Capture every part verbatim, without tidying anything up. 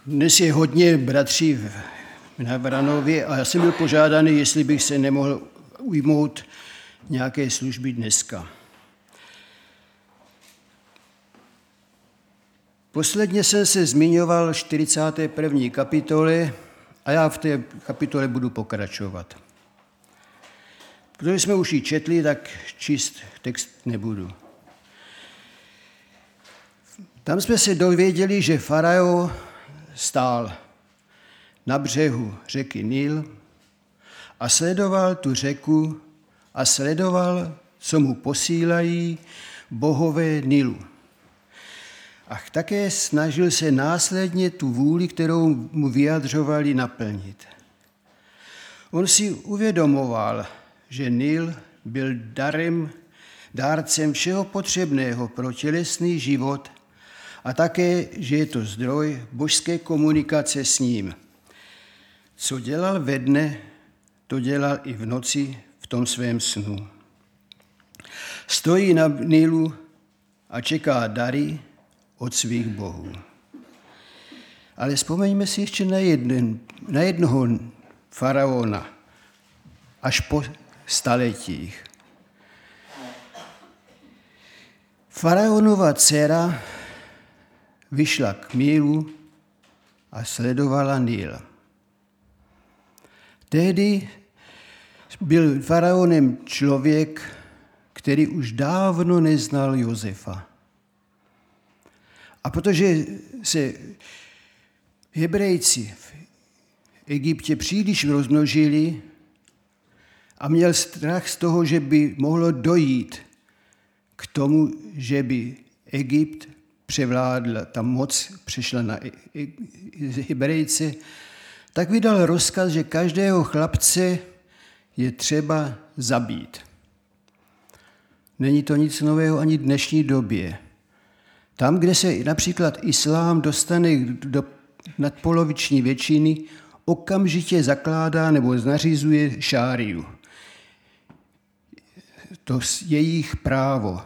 Dnes je hodně bratří na Vranově a já jsem byl požádaný, jestli bych se nemohl ujmout nějaké služby dneska. Posledně jsem se zmiňoval čtyřicáté první kapitole a já v té kapitole budu pokračovat. Protože jsme už ji četli, tak číst text nebudu. Tam jsme se dověděli, že faraon stál na břehu řeky Nil a sledoval tu řeku a sledoval, co mu posílají bohové Nilu. A také snažil se následně tu vůli, kterou mu vyjadřovali, naplnit. On si uvědomoval, že Nil byl darem, dárcem všeho potřebného pro tělesný život a také, že je to zdroj božské komunikace s ním. Co dělal ve dne, to dělal i v noci v tom svém snu. Stojí na Nilu a čeká dary od svých bohů. Ale vzpomeňme si ještě na, jeden, na jednoho faraona, až po staletích. Faraonova dcera vyšla k Nilu a sledovala Nil. Tehdy byl faraonem člověk, který už dávno neznal Josefa. A protože se Hebrejci v Egyptě příliš rozmnožili a měl strach z toho, že by mohlo dojít k tomu, že by Egypt převládl, ta moc přešla na Hebrejce, tak vydal rozkaz, že každého chlapce je třeba zabít. Není to nic nového ani v dnešní době. Tam, kde se například islám dostane do nadpoloviční většiny, okamžitě zakládá nebo nařizuje šáriu. To je jejich právo.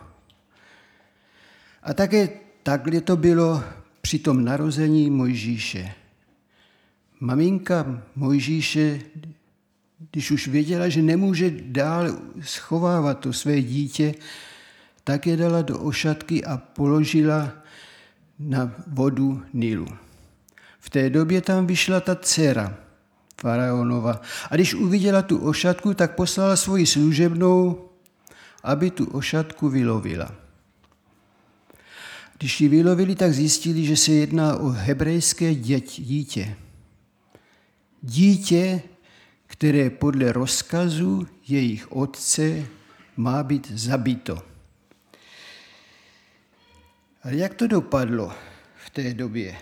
A také takhle to bylo při tom narození Mojžíše. Maminka Mojžíše, když už věděla, že nemůže dál schovávat to své dítě, tak je dala do ošatky a položila na vodu Nilu. V té době tam vyšla ta dcera faraonova. A když uviděla tu ošatku, tak poslala svoji služebnou, aby tu ošatku vylovila. Když ji vylovili, tak zjistili, že se jedná o hebrejské dítě. Dítě, které podle rozkazu jejich otce má být zabito. Ale jak to dopadlo v té době?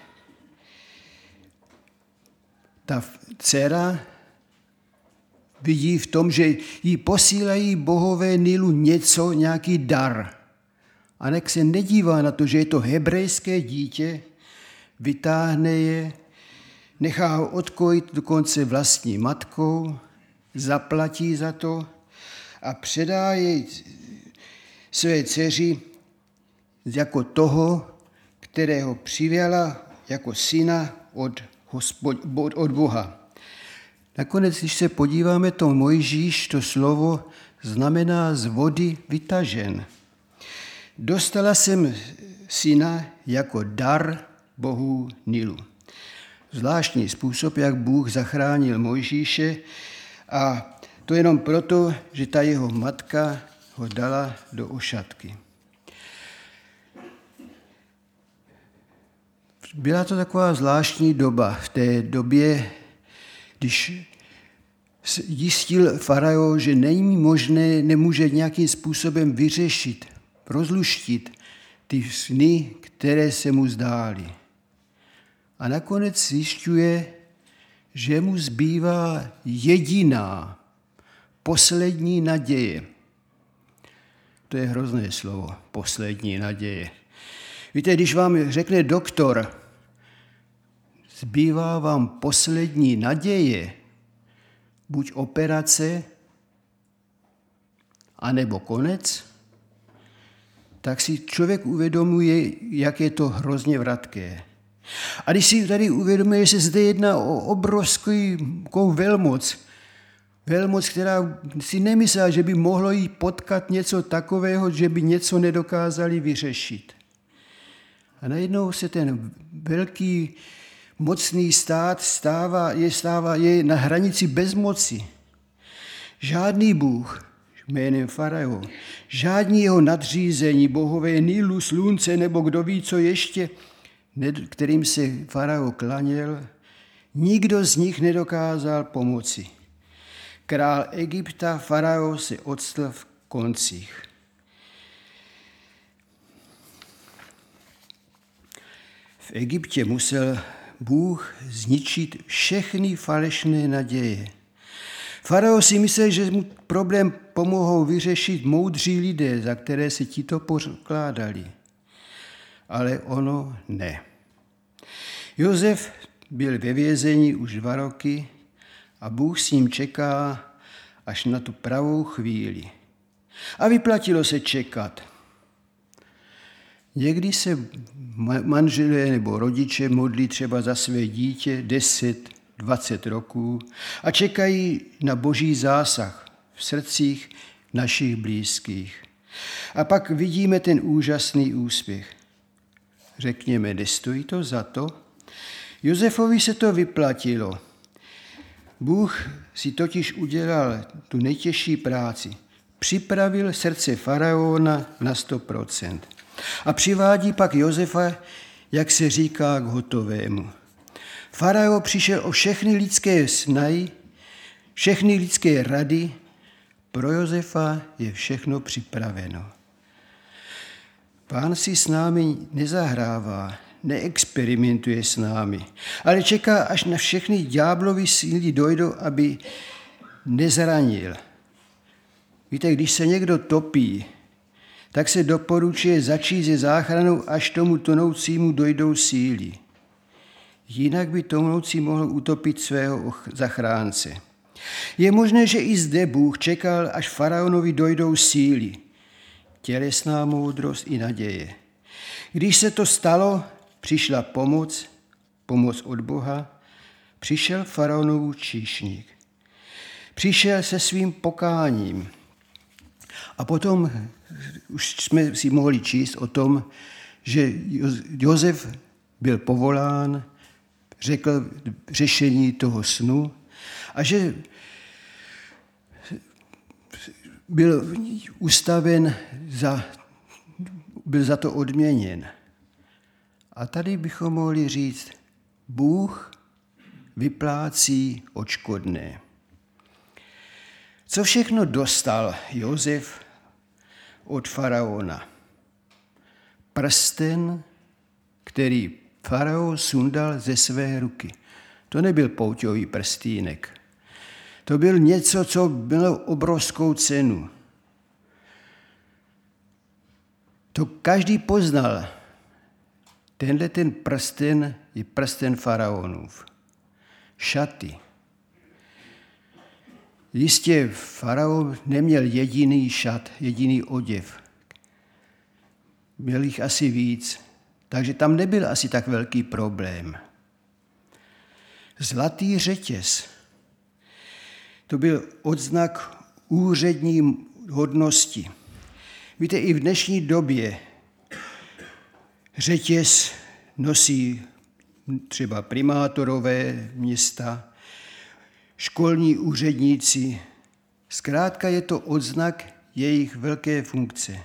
Ta dcera vidí v tom, že jí posílají bohové Nilu něco, nějaký dar. A nek se nedívá na to, že je to hebrejské dítě, vytáhne je, nechá ho odkojit dokonce vlastní matkou, zaplatí za to a předá jej své dceři jako toho, kterého přivěla jako syna od, hospod, od Boha. Nakonec, když se podíváme, to Mojžíš, to slovo znamená z vody vytažen. Dostala jsem syna jako dar bohů Nilu. Zvláštní způsob, jak Bůh zachránil Mojžíše, a to jenom proto, že ta jeho matka ho dala do ošatky. Byla to taková zvláštní doba. V té době, když jistil faraon, že není možné, nemůže nějakým způsobem vyřešit, rozluštit ty sny, které se mu zdály. A nakonec zjišťuje, že mu zbývá jediná, poslední naděje. To je hrozné slovo, poslední naděje. Víte, když vám řekne doktor, zbývá vám poslední naděje, buď operace, anebo konec, tak si člověk uvědomuje, jak je to hrozně vratké. A když si tady uvědomuje, že se zde jedná o obrovskou velmoc, velmoc, která si nemyslela, že by mohlo jí potkat něco takového, že by něco nedokázali vyřešit. A najednou se ten velký mocný stát stává, je, stává, je na hranici bezmoci. Žádný Bůh jménem Farao, žádní jeho nadřízení, bohové Nilu, slunce nebo kdo ví, co ještě, kterým se Farao klaněl, nikdo z nich nedokázal pomoci. Král Egypta Farao se octl v koncích. V Egyptě musel Bůh zničit všechny falešné naděje. Farao si myslel, že mu problém pomohou vyřešit moudří lidé, za které se tito pokládali. Ale ono ne. Josef byl ve vězení už dva roky a Bůh s ním čeká až na tu pravou chvíli. A vyplatilo se čekat. Někdy se manželé nebo rodiče modlí třeba za své dítě deset, dvacet roků a čekají na boží zásah v srdcích našich blízkých. A pak vidíme ten úžasný úspěch. Řekněme, nestojí to za to? Josefovi se to vyplatilo. Bůh si totiž udělal tu nejtěžší práci. Připravil srdce faraona na sto procent. A přivádí pak Josefa, jak se říká, k hotovému. Farao přišel o všechny lidské snahy, všechny lidské rady. Pro Josefa je všechno připraveno. Pán si s námi nezahrává, neexperimentuje s námi, ale čeká, až na všechny ďáblovy síly dojdou, aby nezranil. Víte, když se někdo topí, tak se doporučuje začít se záchranou, až tomu tonoucímu dojdou síly. Jinak by tonoucí mohl utopit svého zachránce. Je možné, že i zde Bůh čekal, až faraonovi dojdou síly, tělesná moudrost i naděje. Když se to stalo, přišla pomoc, pomoc od Boha, přišel faraonův číšník. Přišel se svým pokáním. A potom už jsme si mohli číst o tom, že Josef byl povolán, řekl řešení toho snu a že byl ustaven, za, byl za to odměněn. A tady bychom mohli říct, Bůh vyplácí odškodné. Co všechno dostal Josef od faraona? Prsten, který farao sundal ze své ruky. To nebyl pouťový prstýnek. To byl něco, co bylo obrovskou cenu. To každý poznal. Tenhle ten prsten je prsten faraonův. Šaty. Jistě faraon neměl jediný šat, jediný oděv. Měl jich asi víc, takže tam nebyl asi tak velký problém. Zlatý řetěz. To byl odznak úřední hodnosti. Víte, i v dnešní době řetěz nosí třeba primátorové města, školní úředníci. Zkrátka je to odznak jejich velké funkce.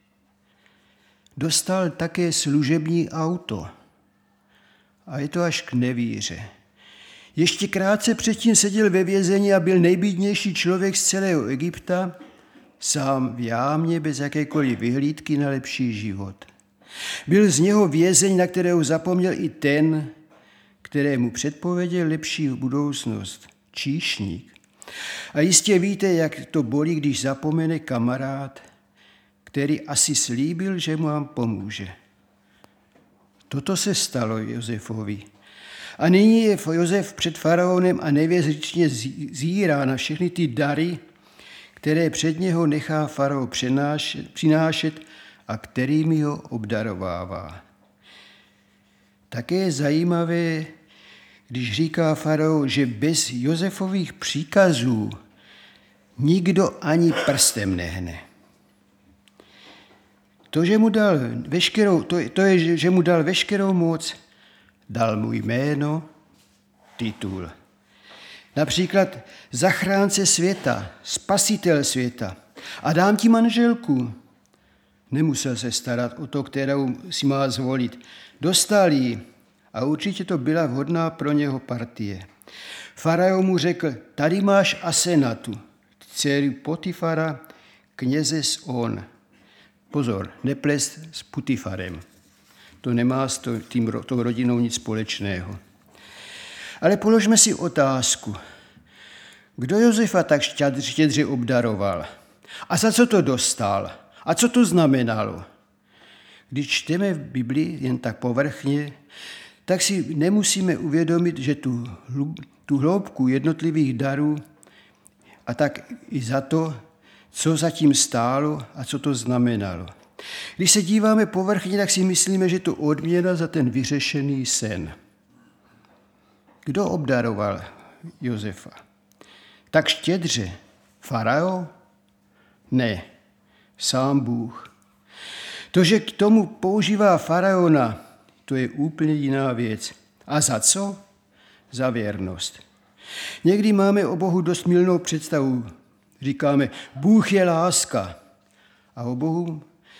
Dostal také služební auto. A je to až k nevíře. Ještě krátce předtím seděl ve vězení a byl nejbídnější člověk z celého Egypta, sám v jámě bez jakékoliv vyhlídky na lepší život. Byl z něho vězeň, na kterého zapomněl i ten, kterému předpověděl lepší budoucnost, číšník. A jistě víte, jak to bolí, když zapomene kamarád, který asi slíbil, že mu vám pomůže. Toto se stalo Josefovi. A nyní je Josef před faraonem a nevěřičně zírá na všechny ty dary, které před něho nechá farao přinášet a kterými ho obdarovává. Také je zajímavé, když říká faraon, že bez Josefových příkazů nikdo ani prstem nehne. To, že mu dal veškerou, to, to je, že mu dal veškerou moc, dal mu jméno, titul. Například zachránce světa, spasitel světa. A dám ti manželku. Nemusel se starat o to, kterou si má zvolit. Dostal ji a určitě to byla vhodná pro něho partie. Faraon mu řekl, tady máš Asenatu, dceru Potifara, kněze z On. Pozor, neplést s Putifarem. To nemá s tím, tou rodinou nic společného. Ale položme si otázku. Kdo Josefa tak štědře obdaroval? A za co to dostal? A co to znamenalo? Když čteme v Biblii jen tak povrchně, tak si nemusíme uvědomit, že tu, tu hloubku jednotlivých darů a tak i za to, co zatím stálo a co to znamenalo. Když se díváme povrchně, tak si myslíme, že to odměna za ten vyřešený sen. Kdo obdaroval Josefa? Tak štědře. Faraon? Ne, sám Bůh. To, že k tomu používá faraona, to je úplně jiná věc. A za co? Za věrnost. Někdy máme o Bohu dost mylnou představu. Říkáme, Bůh je láska. A o Bohu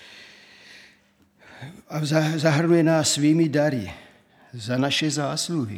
a zahrnuje nás svými dary za naše zásluhy.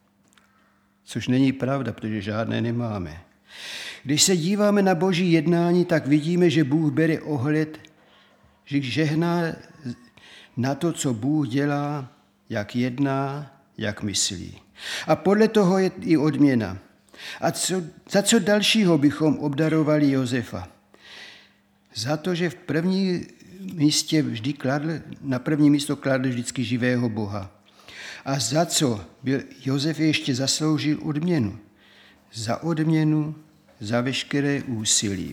Což není pravda, protože žádné nemáme. Když se díváme na Boží jednání, tak vidíme, že Bůh bere ohled, že žehná na to, co Bůh dělá, jak jedná, jak myslí. A podle toho je i odměna. A co, za co dalšího bychom obdarovali Josefa? Za to, že v první místě vždy kladl, na první místo kladl vždycky živého Boha. A za co byl Josef ještě zasloužil odměnu? Za odměnu, za veškeré úsilí,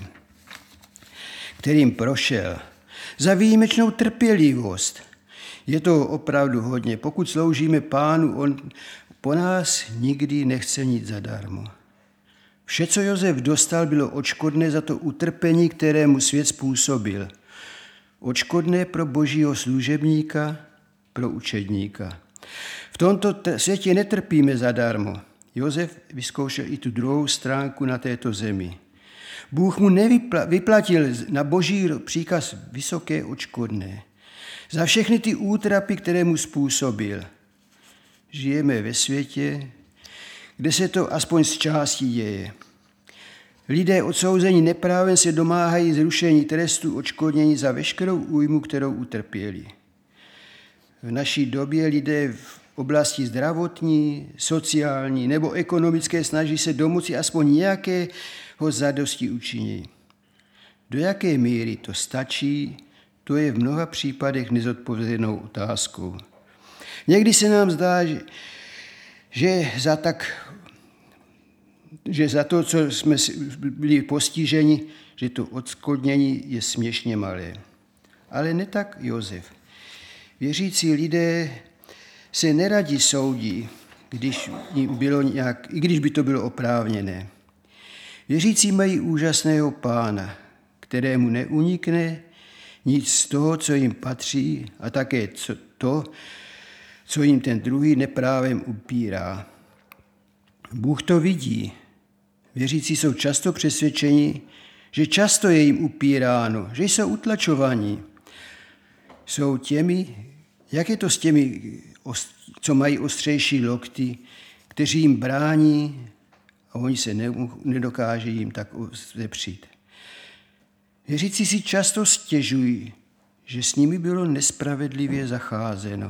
kterým prošel. Za výjimečnou trpělivost. Je to opravdu hodně. Pokud sloužíme Pánu, on po nás nikdy nechce nic zadarmo. Vše, co Josef dostal, bylo odškodné za to utrpení, které mu svět způsobil. Odškodné pro Božího služebníka, pro učedníka. V tomto světě netrpíme zadarmo. Josef vyzkoušel i tu druhou stránku na této zemi. Bůh mu nevyplatil na Boží příkaz vysoké odškodné. Za všechny ty útrapy, které mu způsobil. Žijeme ve světě, kde se to aspoň z části děje. Lidé odsouzení neprávem se domáhají zrušení trestu odškodnění za veškerou újmu, kterou utrpěli. V naší době lidé v oblasti zdravotní, sociální nebo ekonomické snaží se domoci aspoň nějakého zadosti učinění. Do jaké míry to stačí, to je v mnoha případech nezodpovězenou otázkou. Někdy se nám zdá, že, že, za, tak, že za to, co jsme byli postiženi, že to odškodnění je směšně malé. Ale ne tak Josef. Věřící lidé se neradi soudí, když bylo nějak, i když by to bylo oprávněné. Věřící mají úžasného Pána, kterému neunikne nic z toho, co jim patří, a také to, co jim ten druhý neprávem upírá. Bůh to vidí. Věřící jsou často přesvědčeni, že často je jim upíráno, že jsou utlačovaní. Jsou těmi, jak je to s těmi, co mají ostřejší lokty, kteří jim brání a oni se nedokáží jim tak zepřít. Věřící si často stěžují, že s nimi bylo nespravedlivě zacházeno.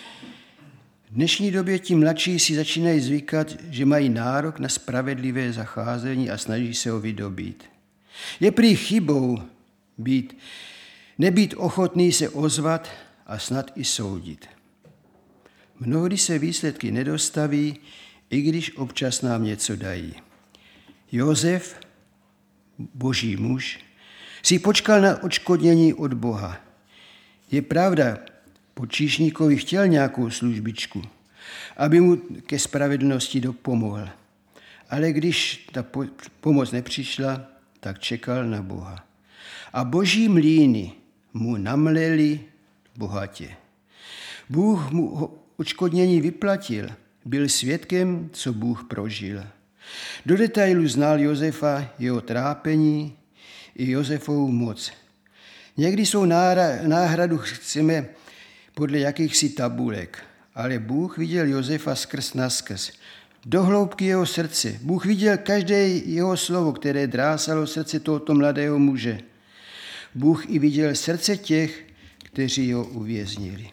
V dnešní době ti mladší si začínají zvykat, že mají nárok na spravedlivé zacházení a snaží se ho vydobít. Je prý chybou být, nebýt ochotný se ozvat a snad i soudit. Mnohdy se výsledky nedostaví, i když občas nám něco dají. Josef, boží muž, si počkal na odškodnění od Boha. Je pravda, Počíšníkovi chtěl nějakou službičku, aby mu ke spravedlnosti dopomohl. Ale když ta pomoc nepřišla, tak čekal na Boha. A boží mlýny mu namleli bohatě. Bůh mu odškodnění vyplatil, byl svědkem, co Bůh prožil. Do detailu znal Josefa, jeho trápení i Josefovu moc. Někdy jsou náhradu chceme podle jakýchsi tabulek, ale Bůh viděl Josefa skrz naskrz, do hloubky jeho srdce. Bůh viděl každé jeho slovo, které drásalo srdce tohoto mladého muže. Bůh i viděl srdce těch, kteří ho uvěznili.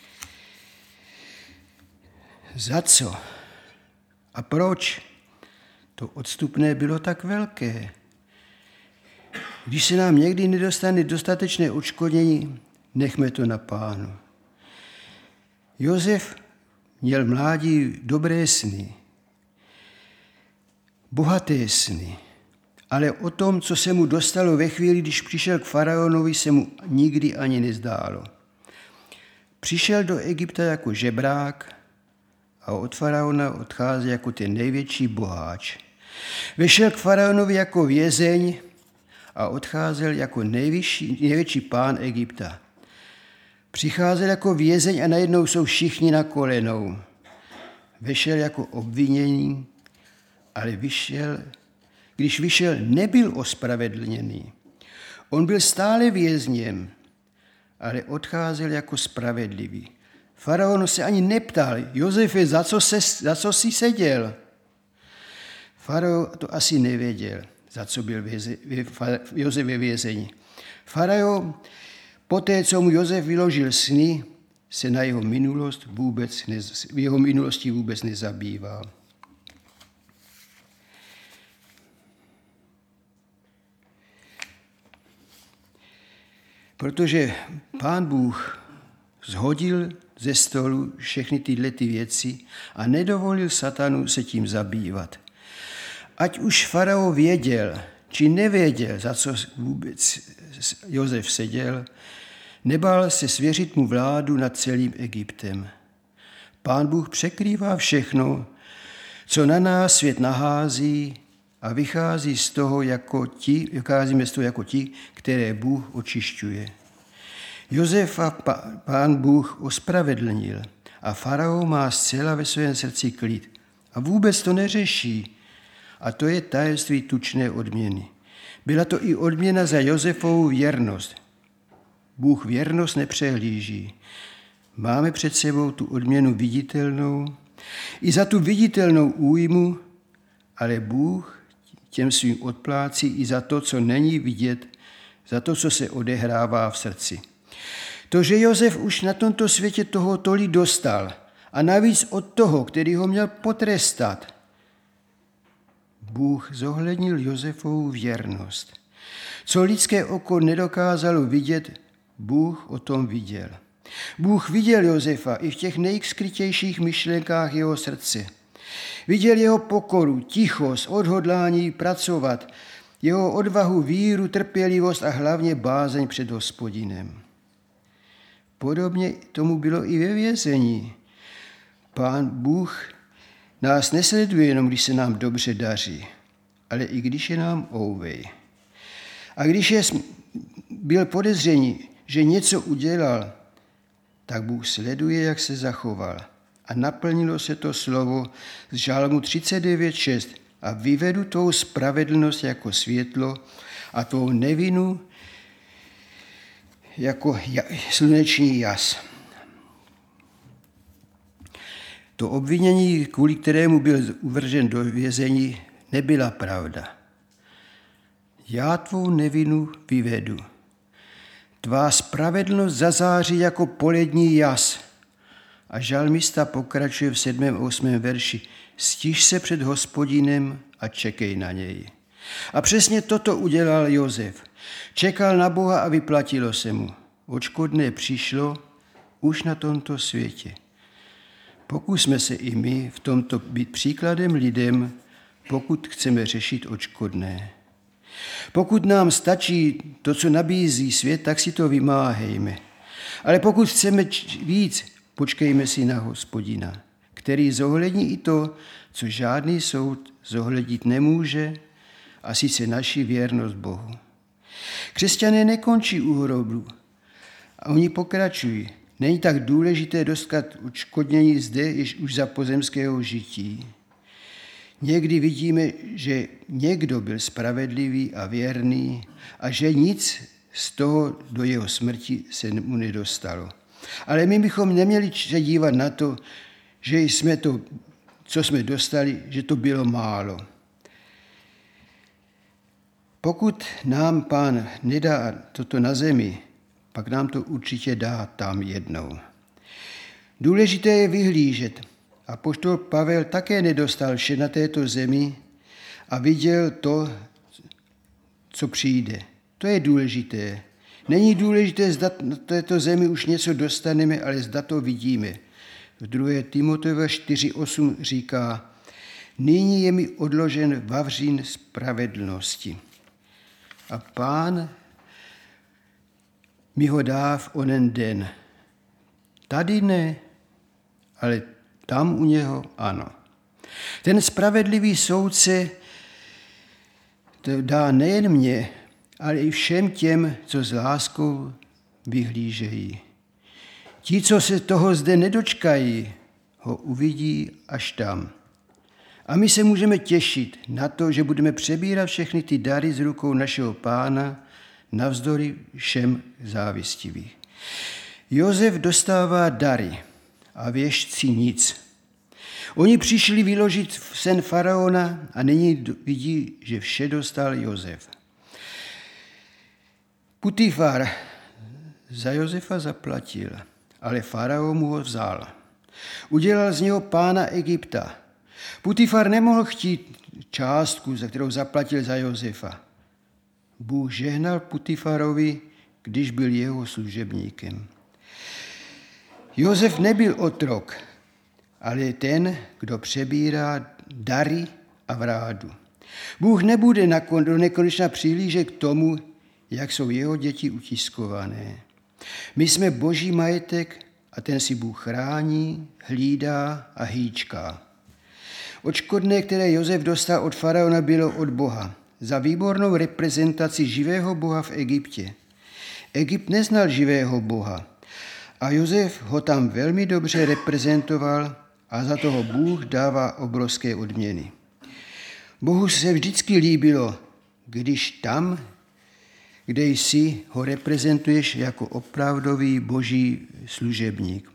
Za co? A proč? To odstupné bylo tak velké. Když se nám někdy nedostane dostatečné odškodnění, nechme to na Pánu. Josef měl mládí dobré sny, bohaté sny, ale o tom, co se mu dostalo ve chvíli, když přišel k faraonovi, se mu nikdy ani nezdálo. Přišel do Egypta jako žebrák a od faraona odchází jako ten největší boháč. Vešel k faraonovi jako vězeň a odcházel jako nejvyšší, největší pán Egypta. Přicházel jako vězeň a najednou jsou všichni na kolenou. Vešel jako obviněný, ale vyšel, když vyšel, nebyl ospravedlněný. On byl stále vězněm, ale odcházel jako spravedlivý. Faraon se ani neptal, Josefe, za co, se, za co jsi seděl? Faraon to asi nevěděl, za co byl věze, Josef ve vězení. Faraon, poté, co mu Josef vyložil sny, se na jeho minulost vůbec ne, v jeho minulosti vůbec nezabývá. Protože Pán Bůh zhodil ze stolu všechny tyhle ty věci a nedovolil satanu se tím zabývat. Ať už faraon věděl, či nevěděl, za co vůbec Josef seděl, nebál se svěřit mu vládu nad celým Egyptem. Pán Bůh překrývá všechno, co na nás svět nahází a vychází z toho jako ti, vycházíme z toho jako ti, které Bůh očišťuje. Josefa Pán Bůh ospravedlnil a faraon má zcela ve svém srdci klid a vůbec to neřeší. A to je tajemství tučné odměny. Byla to i odměna za Josefovu věrnost. Bůh věrnost nepřehlíží. Máme před sebou tu odměnu viditelnou, i za tu viditelnou újmu, ale Bůh těm svým odplácí i za to, co není vidět, za to, co se odehrává v srdci. To, že Josef už na tomto světě toho tolik dostal a navíc od toho, který ho měl potrestat, Bůh zohlednil Josefovu věrnost. Co lidské oko nedokázalo vidět, Bůh o tom viděl. Bůh viděl Josefa i v těch nejskrytějších myšlenkách jeho srdce. Viděl jeho pokoru, tichost, odhodlání pracovat, jeho odvahu, víru, trpělivost a hlavně bázeň před Hospodinem. Podobně tomu bylo i ve vězení. Pán Bůh nás nesleduje jenom, když se nám dobře daří, ale i když je nám ouvej. A když je, byl podezření, že něco udělal, tak Bůh sleduje, jak se zachoval. A naplnilo se to slovo z Žalmu třicet devět šest. A vyvedu tvou spravedlnost jako světlo a tvou nevinu jako sluneční jas. To obvinění, kvůli kterému byl uvržen do vězení, nebyla pravda. Já tvou nevinu vyvedu. Tvá spravedlnost zazáří jako polední jas. A žalmista pokračuje v sedmém osmém verši. Stiž se před Hospodinem a čekej na něj. A přesně toto udělal Josef. Čekal na Boha a vyplatilo se mu. Odškodné přišlo už na tomto světě. Pokusme se i my v tomto být příkladem lidem, pokud chceme řešit odškodné. Pokud nám stačí to, co nabízí svět, tak si to vymáhejme. Ale pokud chceme víc, počkejme si na Hospodina, který zohlední i to, co žádný soud zohlednit nemůže, a sice naši věrnost Bohu. Křesťané nekončí u hrobu a oni pokračují. Není tak důležité dostat odškodnění zde již už za pozemského žití. Někdy vidíme, že někdo byl spravedlivý a věrný a že nic z toho do jeho smrti se mu nedostalo. Ale my bychom neměli se dívat na to, že jsme to, co jsme dostali, že to bylo málo. Pokud nám Pán nedá toto na zemi, pak nám to určitě dá tam jednou. Důležité je vyhlížet. Apoštol Pavel také nedostal vše na této zemi a viděl to, co přijde. To je důležité. Není důležité, zda na této zemi už něco dostaneme, ale zda to vidíme. V druhé Timoteova čtyři osm říká, nyní je mi odložen vavřín spravedlnosti. A Pán mi ho dá v onen den. Tady ne, ale tam u něho ano. Ten spravedlivý soudce to dá nejen mně, ale i všem těm, co s láskou vyhlížejí. Ti, co se toho zde nedočkají, ho uvidí až tam. A my se můžeme těšit na to, že budeme přebírat všechny ty dary z rukou našeho Pána navzdory všem závistivých. Josef dostává dary a věštci nic. Oni přišli vyložit sen faraona a nyní vidí, že vše dostal Josef. Putifar za Josefa zaplatil, ale faraon mu ho vzal. Udělal z něho pána Egypta. Putifar nemohl chtít částku, za kterou zaplatil za Josefa. Bůh žehnal Putifarovi, když byl jeho služebníkem. Josef nebyl otrok, ale ten, kdo přebírá dary a vrádu. Bůh nebude do nekonečna přihlížet k tomu, jak jsou jeho děti utiskované. My jsme boží majetek a ten si Bůh chrání, hlídá a hýčká. Odškodné, které Josef dostal od faraona, bylo od Boha za výbornou reprezentaci živého Boha v Egyptě. Egypt neznal živého Boha a Josef ho tam velmi dobře reprezentoval a za toho Bůh dává obrovské odměny. Bohu se vždycky líbilo, když tam, kde jsi, ho reprezentuješ jako opravdový boží služebník.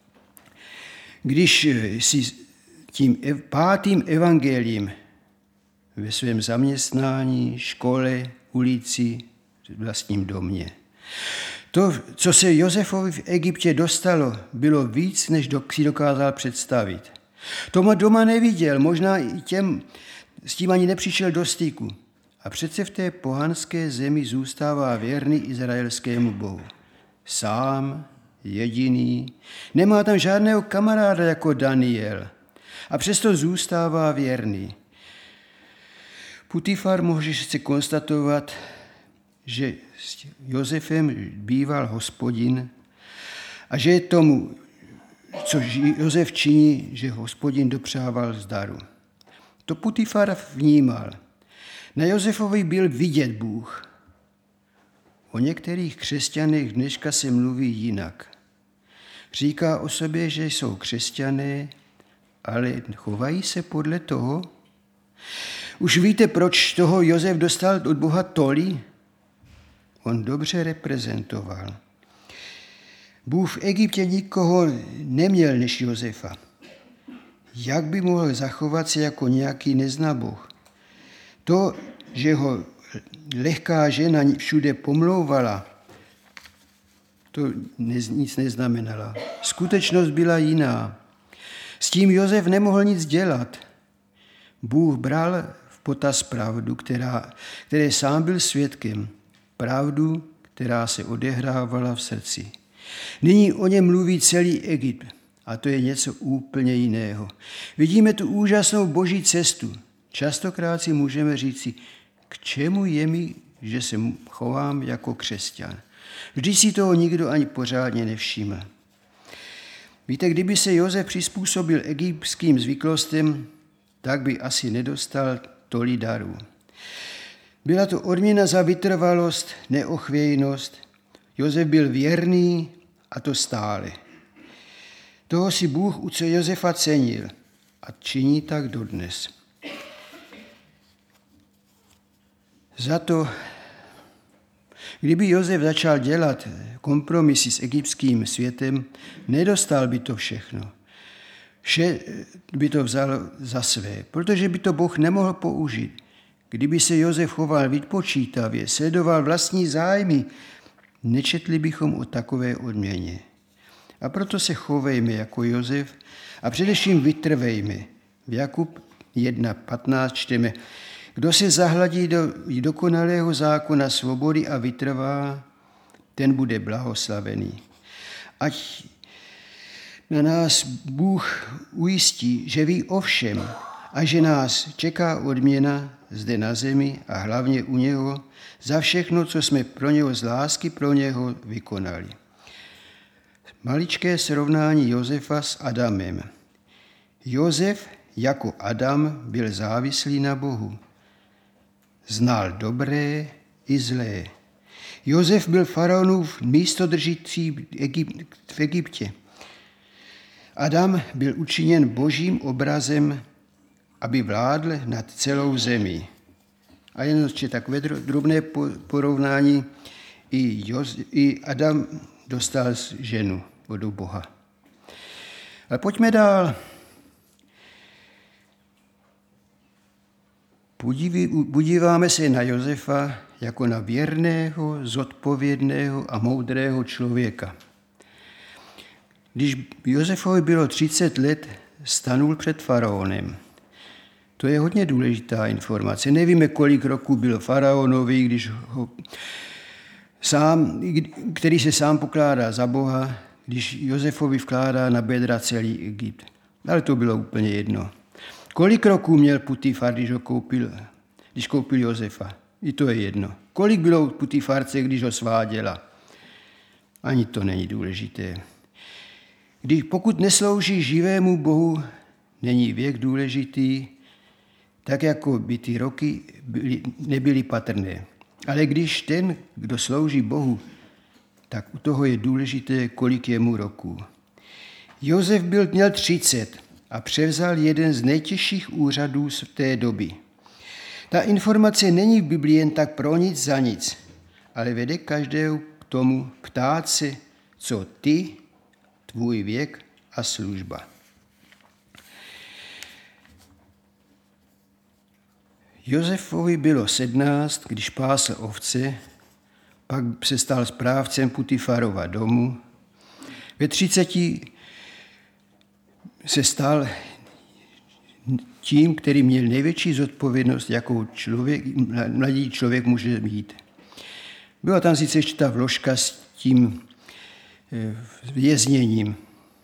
Když jsi tím pátým evangeliem ve svém zaměstnání, škole, ulici, vlastním domě. To, co se Josefovi v Egyptě dostalo, bylo víc, než si dokázal představit. To doma neviděl, možná i těm, s tím ani nepřišel do styku. A přece v té pohanské zemi zůstává věrný izraelskému Bohu. Sám, jediný, nemá tam žádného kamaráda jako Daniel. A přesto zůstává věrný. Putifar může se konstatovat, že s Josefem býval Hospodin a že je tomu, co Josef činí, že Hospodin dopřával zdaru. To Putifar vnímal. Na Josefovi byl vidět Bůh. O některých křesťanech dneška se mluví jinak. Říká o sobě, že jsou křesťané, ale chovají se podle toho. Už víte, proč toho Josef dostal od Boha tolik? On dobře reprezentoval. Bůh v Egyptě nikoho neměl než Josefa. Jak by mohl zachovat se jako nějaký neznaboh? To, že ho lehká žena všude pomlouvala, to nic neznamenala. Skutečnost byla jiná. S tím Josef nemohl nic dělat. Bůh bral v potaz pravdu, která, které sám byl svědkem. Pravdu, která se odehrávala v srdci. Nyní o něm mluví celý Egypt a to je něco úplně jiného. Vidíme tu úžasnou boží cestu. Častokrát si můžeme říci, k čemu je mi, že se chovám jako křesťan. Vždy si toho nikdo ani pořádně nevšiml. Víte, kdyby se Josef přizpůsobil egyptským zvyklostem, tak by asi nedostal tolik darů. Byla to odměna za vytrvalost, neochvějnost. Josef byl věrný a to stále. Toho si Bůh u Josefa cenil a činí tak dodnes. Za to, kdyby Josef začal dělat kompromisy s egyptským světem, nedostal by to všechno. Vše by to vzal za své, protože by to Bůh nemohl použít. Kdyby se Josef choval vypočítavě, sledoval vlastní zájmy, nečetli bychom o takové odměně. A proto se chovejme jako Josef a především vytrvejme. V Jakub jedna patnáct čteme: Kdo se zahladí do dokonalého zákona svobody a vytrvá, ten bude blahoslavený. Ať na nás Bůh ujistí, že ví o všem a že nás čeká odměna zde na zemi a hlavně u něho za všechno, co jsme pro něho z lásky pro něho vykonali. Maličké srovnání Josefa s Adamem. Josef jako Adam byl závislý na Bohu. Znal dobré i zlé. Josef byl faraonův místodržící v Egyptě. Adam byl učiněn božím obrazem, aby vládl nad celou zemí. A jen ještě takové drobné porovnání, i, Josef, i Adam dostal ženu od Boha. Ale pojďme dál. Podíváme se na Josefa jako na věrného, zodpovědného a moudrého člověka. Když Josefovi bylo třicet let, stanul před faraonem. To je hodně důležitá informace. Nevíme, kolik roků byl faraonovi, když ho sám, který se sám pokládá za Boha, když Josefovi vkládá na bedra celý Egypt. Ale to bylo úplně jedno. Kolik roků měl Putifar, když ho koupil, když koupil Josefa? I to je jedno. Kolik bylo Putifarce, když ho sváděla? Ani to není důležité. Když pokud neslouží živému Bohu, není věk důležitý, tak jako by ty roky byly, nebyly patrné. Ale když ten, kdo slouží Bohu, tak u toho je důležité, kolik je mu roků. Josef byl, měl třicet a převzal jeden z nejtěžších úřadů z té doby. Ta informace není v Biblii jen tak pro nic za nic, ale vede každého k tomu ptát se, co ty, tvůj věk a služba. Josefovi bylo sedmnáct, když pásl ovce, pak se stal správcem Putifarova domu. Ve třiceti se stal tím, který měl největší zodpovědnost, jakou člověk, mladý člověk může mít. Byla tam sice ještě ta vložka s tím vězněním.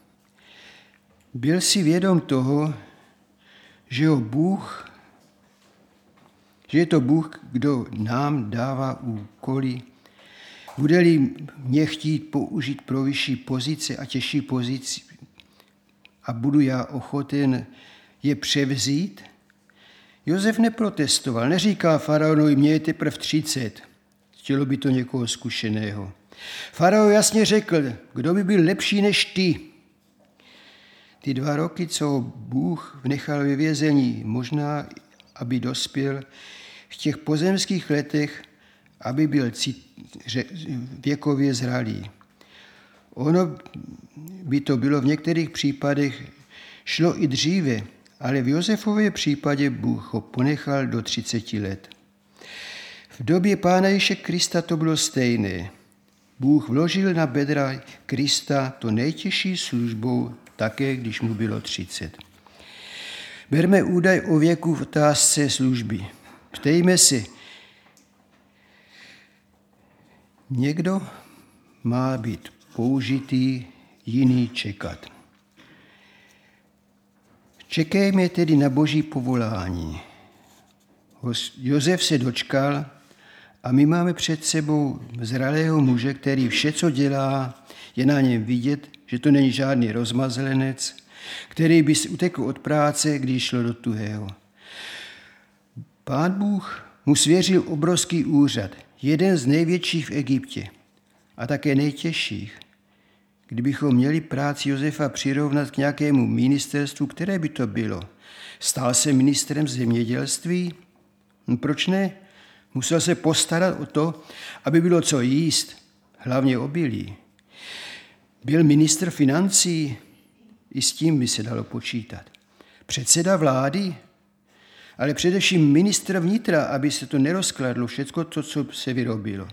Byl si vědom toho, že ho Bůh že je to Bůh, kdo nám dává úkoly. Bude-li mě chtít použít pro vyšší pozice a těžší pozici a budu já ochoten je převzít? Josef neprotestoval, neříká faraonovi, mě je teprve třicet. Chtělo by to někoho zkušeného. Faraon jasně řekl, kdo by byl lepší než ty. Ty dva roky, co Bůh nechal ve vězení, možná, aby dospěl v těch pozemských letech, aby byl věkově zralý. Ono by to bylo v některých případech šlo i dříve, ale v Josefově případě Bůh ho ponechal do třiceti let. V době Pána Ježíše Krista to bylo stejné. Bůh vložil na bedra Krista to nejtěžší službou, také když mu bylo třicet. Berme údaj o věku v otázce služby. Ptejme se, někdo má být použitý, jiný čekat. Čekejme tedy na Boží povolání. Josef se dočkal A my máme před sebou zralého muže, který vše, co dělá, je na něm vidět, že to není žádný rozmazlenec, který by si utekl od práce, když šlo do tuhého. Pán Bůh mu svěřil obrovský úřad, jeden z největších v Egyptě a také nejtěžších. Kdybychom měli práci Josefa přirovnat k nějakému ministerstvu, které by to bylo? Stal se ministrem zemědělství? No proč ne? Musel se postarat o to, aby bylo co jíst, hlavně obilí. Byl ministr financí, i s tím by se dalo počítat. Předseda vlády, ale především ministr vnitra, aby se to nerozkladlo, všecko to, co se vyrobilo.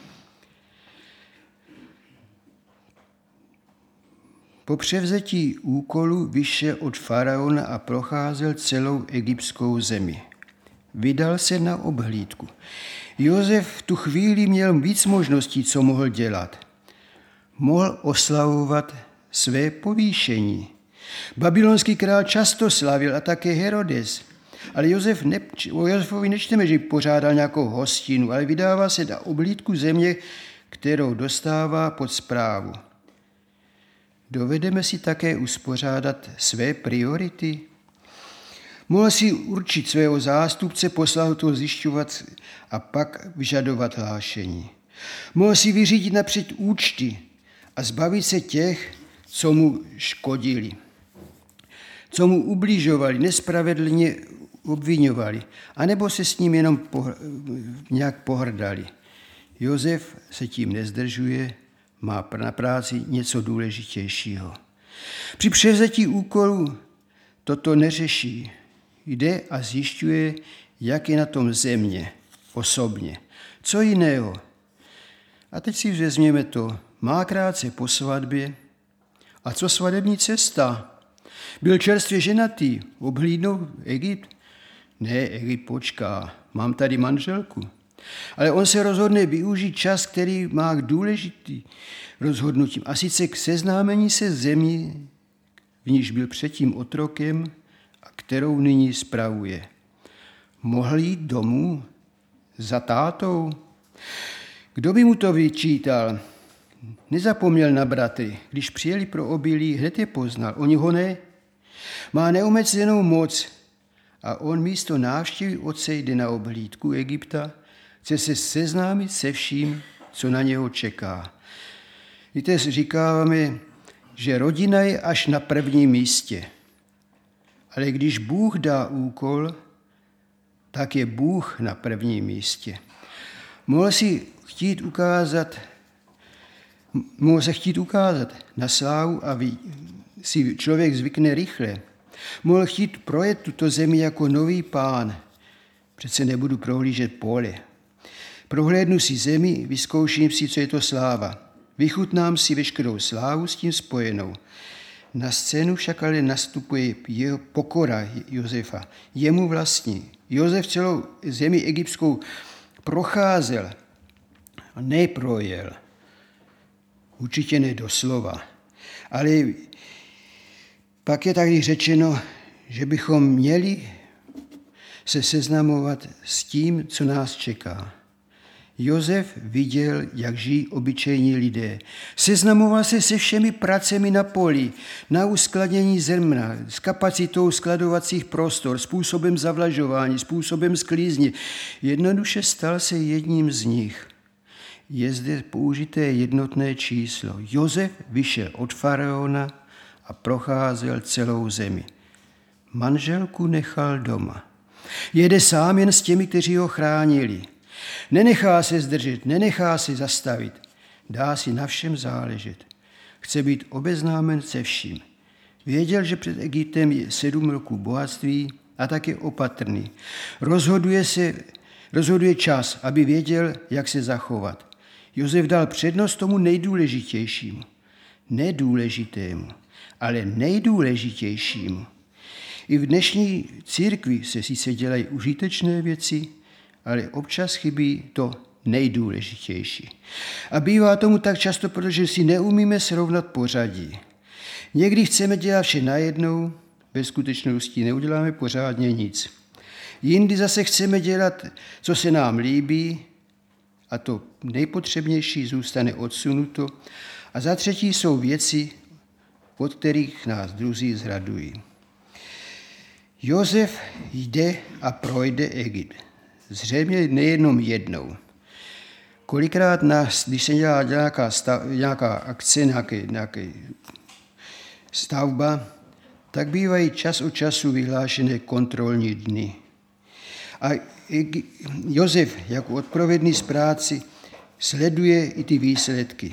Po převzetí úkolu vyšel od faraona a procházel celou egyptskou zemi. Vydal se na obhlídku. Josef v tu chvíli měl víc možností, co mohl dělat. Mohl oslavovat své povýšení. Babylonský král často slavil a také Herodes. Ale Josef ne, o Josefovi nečteme, že pořádal nějakou hostinu, ale vydává se na obhlídku země, kterou dostává pod správu. Dovedeme si také uspořádat své priority? Mohl si určit svého zástupce, poslat to zjišťovat a pak vyžadovat hlášení. Mohl si vyřídit napřed účty a zbavit se těch, co mu škodili, co mu ubližovali, nespravedlně obviňovali, anebo se s ním jenom pohr- nějak pohrdali. Josef se tím nezdržuje, má na práci něco důležitějšího. Při převzetí úkolu toto neřeší. Jde a zjišťuje, jak je na tom země, osobně. Co jiného? A teď si vezměme to. Má krátce po svatbě. A co svatební cesta? Byl čerstvě ženatý, obhlídnou Egypt? Ne, Egypt počká, mám tady manželku. Ale on se rozhodne využít čas, který má k důležitý rozhodnutím. A sice k seznámení se zemí, v níž byl předtím otrokem a kterou nyní spravuje. Mohl jít domů za tátou? Kdo by mu to vyčítal? Nezapomněl na bratry. Když přijeli pro obilí, hned je poznal. Oni ho ne. Má neomezenou moc a on místo návštěvy otce jde na obhlídku Egypta, chce se seznámit se vším, co na něho čeká. Víte, říkáme, že rodina je až na prvním místě. Ale když Bůh dá úkol, tak je Bůh na prvním místě. Mohl si chtít ukázat, mohl se chtít ukázat na slávu a si člověk zvykne rychle. Mohl chtít projet tuto zemi jako nový pán. Přece nebudu prohlížet pole. Prohlédnu si zemi, vyzkouším si, co je to sláva. Vychutnám si veškerou slávu s tím spojenou. Na scénu však ale nastupuje jeho pokora Josefa, jemu vlastní. Josef celou zemi egyptskou procházel a neprojel. Určitě ne doslova. Ale pak je tady řečeno, že bychom měli se seznamovat s tím, co nás čeká. Josef viděl, jak žijí obyčejní lidé. Seznamoval se se všemi pracemi na poli, na uskladnění zrna, s kapacitou skladovacích prostor, způsobem zavlažování, způsobem sklízně. Jednoduše stal se jedním z nich. Je zde použité jednotné číslo. Josef vyšel od faraona a procházel celou zemi. Manželku nechal doma. Jede sám jen s těmi, kteří ho chránili. Nenechá se zdržet, nenechá se zastavit. Dá si na všem záležet. Chce být obeznámen se vším. Věděl, že před Egyptem je sedm roků bohatství a tak je opatrný. Rozhoduje se, rozhoduje čas, aby věděl, jak se zachovat. Josef dal přednost tomu nejdůležitějšímu. Nedůležitému, ale nejdůležitějšímu. I v dnešní církvi se sice dělají užitečné věci, ale občas chybí to nejdůležitější. A bývá tomu tak často, protože si neumíme srovnat pořadí. Někdy chceme dělat vše najednou, ve skutečnosti neuděláme pořádně nic. Jindy zase chceme dělat, co se nám líbí, a to nejpotřebnější zůstane odsunuto. A za třetí jsou věci, od kterých nás druzí zradují. Josef jde a projde Egypt. Zřejmě nejenom jednou. Kolikrát nás, když se dělá nějaká, stav, nějaká akce, nějaký, nějaký stavba, tak bývají čas od času vyhlášené kontrolní dny. A Josef jako odpovědný správce sleduje i ty výsledky.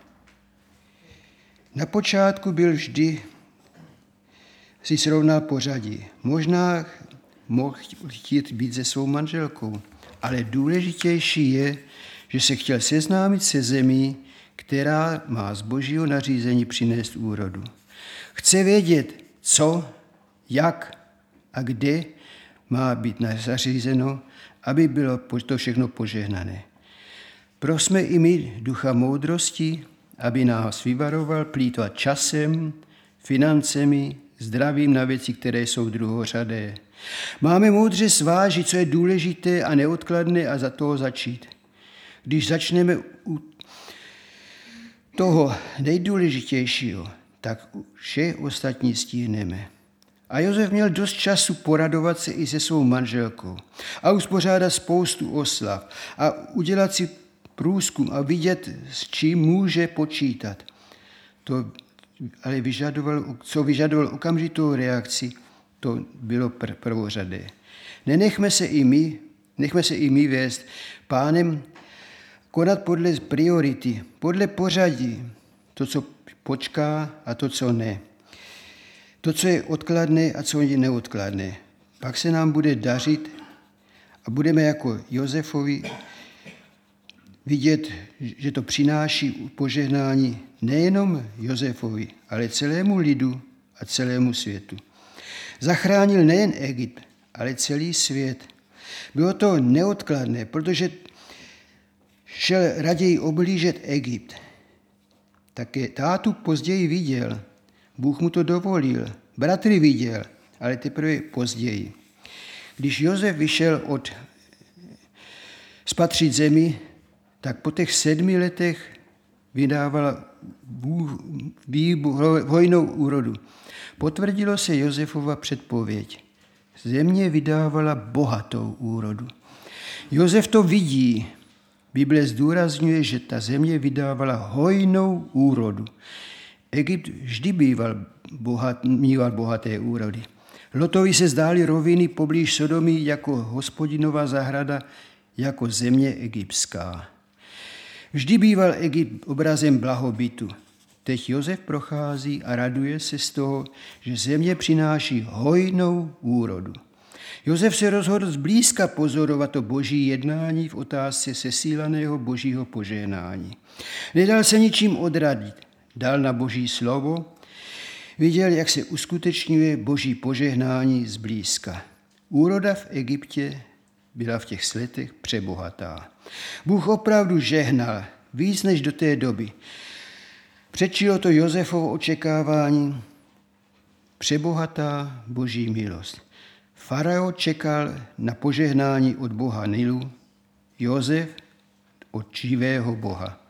Na počátku byl vždy, si srovnal pořadí. Možná mohl chtít být se svou manželkou, ale důležitější je, že se chtěl seznámit se zemí, která má z božího nařízení přinést úrodu. Chce vědět, co, jak a kde má být zařízeno, aby bylo to všechno požehnané. Prosme i my ducha moudrosti, aby nás vyvaroval plýtvat časem, financemi, zdravím na věci, které jsou druhořadé. Máme moudře svážit, co je důležité a neodkladné a za toho začít. Když začneme u toho nejdůležitějšího, tak vše ostatní stihneme. A Josef měl dost času poradovat se i se svou manželkou a uspořádat spoustu oslav a udělat si průzkum a vidět, s čím může počítat. To ale vyžadoval, co vyžadoval okamžitou reakci, to bylo pr- prvořadé. Nenechme se i my, nechme se i my vést Pánem konat podle priority, podle pořadí, to, co počká a to, co ne. To, co je odkladné a co je neodkladné. Pak se nám bude dařit a budeme jako Josefovi vidět, že to přináší požehnání nejenom Josefovi, ale celému lidu a celému světu. Zachránil nejen Egypt, ale celý svět. Bylo to neodkladné, protože šel raději oblížet Egypt. Také tátu později viděl, Bůh mu to dovolil, bratry viděl, ale teprve později. Když Josef vyšel od spatřit zemi, tak po těch sedmi letech vydávala hojnou úrodu. Potvrdilo se Josefova předpověď. Země vydávala bohatou úrodu. Josef to vidí. Bible zdůrazňuje, že ta země vydávala hojnou úrodu. Egypt vždy býval bohat, míval bohaté úrody. Lotovi se zdály roviny poblíž Sodomy jako Hospodinová zahrada, jako země egyptská. Vždy býval Egypt obrazem blahobytu. Teď Josef prochází a raduje se z toho, že země přináší hojnou úrodu. Josef se rozhodl zblízka pozorovat to boží jednání v otázce sesílaného božího požehnání. Nedal se ničím odradit, dal na boží slovo, viděl, jak se uskutečňuje boží požehnání zblízka. Úroda v Egyptě byla v těch letech přebohatá. Bůh opravdu žehnal víc než do té doby. Předčilo to Josefovo očekávání, přebohatá boží milost. Farao čekal na požehnání od boha Nilu, Josef od živého boha.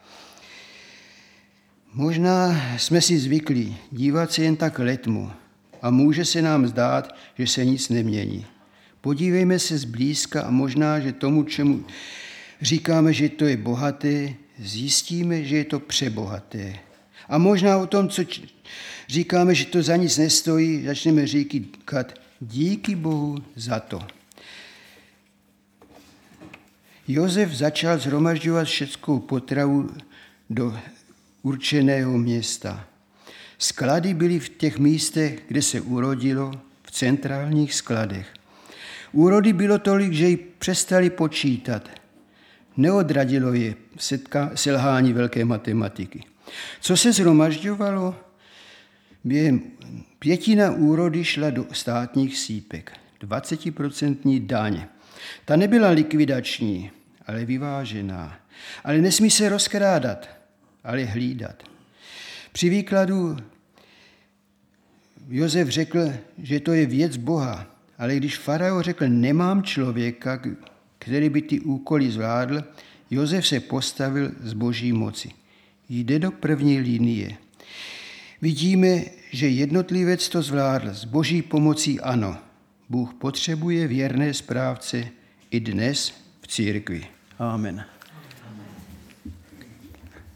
Možná jsme si zvykli dívat se jen tak letmu a může se nám zdát, že se nic nemění. Podívejme se zblízka a možná, že tomu, čemu říkáme, že to je bohaté, zjistíme, že je to přebohaté. A možná o tom, co říkáme, že to za nic nestojí, začneme říkat díky Bohu za to. Josef začal shromažďovat všeckou potravu do určeného města. Sklady byly v těch místech, kde se urodilo, v centrálních skladech. Úrody bylo tolik, že ji přestali počítat. Neodradilo je setka, selhání velké matematiky. Co se shromažďovalo? Během pětina úrody šla do státních sípek. dvacetiprocentní daň. Ta nebyla likvidační, ale vyvážená. Ale nesmí se rozkrádat, ale hlídat. Při výkladu Josef řekl, že to je věc Boha, ale když farao řekl, nemám člověka, který by ty úkoly zvládl, Josef se postavil z boží moci. Jde do první linie. Vidíme, že jednotlivec to zvládl. S boží pomocí ano. Bůh potřebuje věrné správce i dnes v církvi. Amen.